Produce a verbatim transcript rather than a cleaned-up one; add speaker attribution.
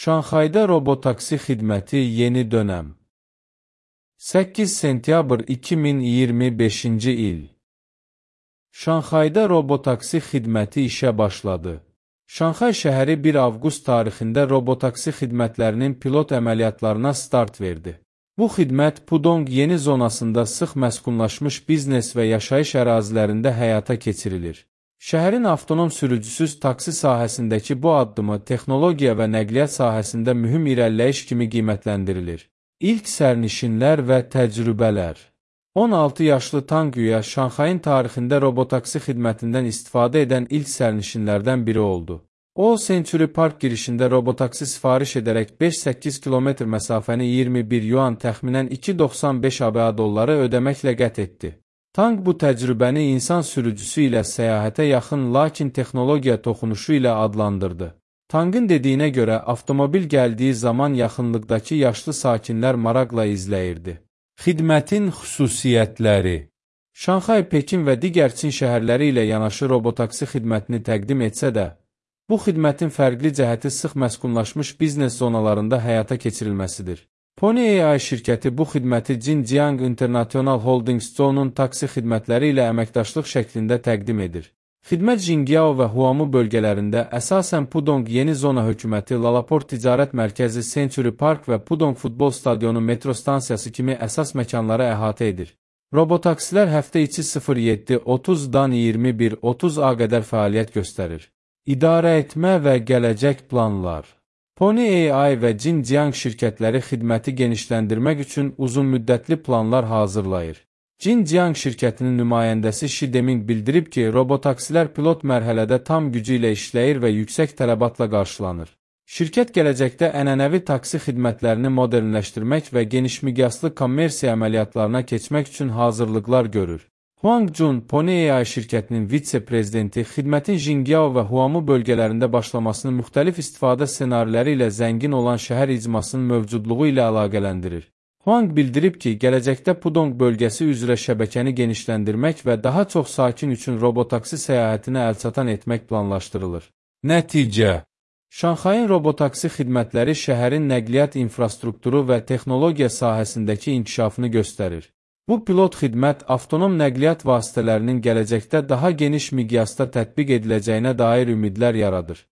Speaker 1: Şanxayda robotaksi xidməti yeni dönəm. səkkiz sentyabr iki min iyirmi beşinci il. Şanxayda robotaksi xidməti işə başladı. Şanxay şəhəri bir avqust tarixində robotaksi xidmətlərinin pilot əməliyyatlarına start verdi. Bu xidmət Pudong yeni zonasında sıx məskunlaşmış biznes və yaşayış ərazilərində həyata keçirilir. Şəhərin avtonom sürücüsüz taksi sahəsindəki bu addımı texnologiya və nəqliyyat sahəsində mühüm irəliləyiş kimi qiymətləndirilir. İlk sərnişinlər və təcrübələr. on altı yaşlı Tanguya Şanxayın tarixində robotaksi xidmətindən istifadə edən ilk sərnişinlərdən biri oldu. O, Century Park girişində robotaksi sifariş edərək beş səkkiz kilometr məsafəni iyirmi bir yuan təxminən iki doxsan beş ABŞ dolları ödəməklə qət etdi. Tang bu təcrübəni insan sürücüsü ilə səyahətə yaxın, lakin texnologiya toxunuşu ilə adlandırdı. Tangın dediyinə görə, avtomobil gəldiyi zaman yaxınlıqdakı yaşlı sakinlər maraqla izləyirdi. Xidmətin xüsusiyyətləri. Şanxay, Pekin və digər Çin şəhərləri ilə yanaşı robotaksi xidmətini təqdim etsə də, bu xidmətin fərqli cəhəti sıx məskunlaşmış biznes zonalarında həyata keçirilməsidir. Pony A I şirkəti bu xidməti Jinjiang International Holdings Zone-un taksi xidmətləri ilə əməkdaşlıq şəklində təqdim edir. Xidmət Jinjiao və Huamu bölgələrində, əsasən Pudong yeni zona hökuməti, Lalaport ticarət mərkəzi, Century Park və Pudong futbol stadionu metro stansiyası kimi əsas məkanları əhatə edir. Robotaksilər həftə içi sıfır yeddi otuzdan iyirmi bir otuz A qədər fəaliyyət göstərir. İdarə etmə və gələcək planlar. Pony A I və Jinjiang şirkətləri xidməti genişləndirmək üçün uzunmüddətli planlar hazırlayır. Jinjiang şirkətinin nümayəndəsi Shi Deming bildirib ki, robotaksilər pilot mərhələdə tam gücü ilə işləyir və yüksək tələbatla qarşılanır. Şirkət gələcəkdə ənənəvi taksi xidmətlərini modernləşdirmək və genişmiqyaslı kommersiya əməliyyatlarına keçmək üçün hazırlıqlar görür. Huang Jun, Pony A I şirkətinin vitse-prezidenti, xidmətin Jinjiao və Huamu bölgələrində başlamasını müxtəlif istifadə ssenariləri ilə zəngin olan şəhər icmasının mövcudluğu ilə əlaqələndirir. Huang bildirib ki, gələcəkdə Pudong bölgəsi üzrə şəbəkəni genişləndirmək və daha çox sakin üçün robotaksi səyahətinə əlçatan etmək planlaşdırılır. Nəticə. Şanxayın robotaksi xidmətləri şəhərin nəqliyyat infrastrukturu və texnologiya sahəsindəki inkişafını göstərir. Bu pilot xidmət avtonom nəqliyyat vasitələrinin gələcəkdə daha geniş miqyasda tətbiq ediləcəyinə dair ümidlər yaradır.